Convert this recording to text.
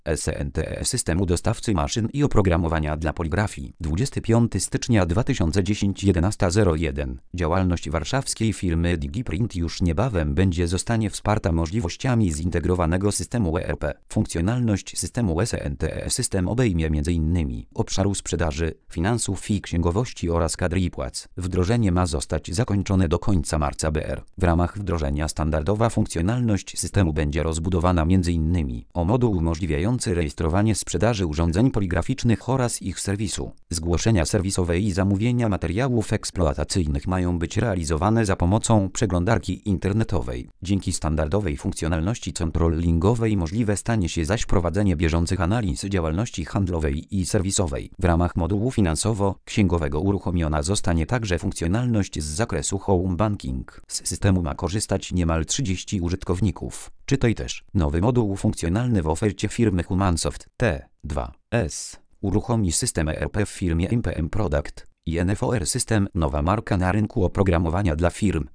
SNTE systemu dostawcy maszyn i oprogramowania dla poligrafii. 25 stycznia 2010 11:01. Działalność warszawskiej firmy DigiPrint już niebawem zostanie wsparta możliwościami zintegrowanego systemu ERP. Funkcjonalność systemu SNTE system obejmie m.in. obszaru sprzedaży, finansów i księgowości oraz kadry i płac. Wdrożenie ma zostać zakończone do końca marca br. W ramach wdrożenia standardowa funkcjonalność systemu będzie rozbudowana m.in. o moduł umożliwiający rejestrowanie sprzedaży urządzeń poligraficznych oraz ich serwisu. Zgłoszenia serwisowe i zamówienia materiałów eksploatacyjnych mają być realizowane za pomocą przeglądarki internetowej. Dzięki standardowej funkcjonalności controllingowej możliwe stanie się zaś prowadzenie bieżących analiz działalności handlowej i serwisowej. W ramach modułu finansowo-księgowego uruchomiona zostanie także funkcjonalność z zakresu Home Banking. Z systemu ma korzystać niemal 30 użytkowników. Czytaj też nowy moduł funkcjonalny w ofercie firmy Humansoft T2S. Uruchomi system ERP w firmie MPM Product i NFOR System, nowa marka na rynku oprogramowania dla firm.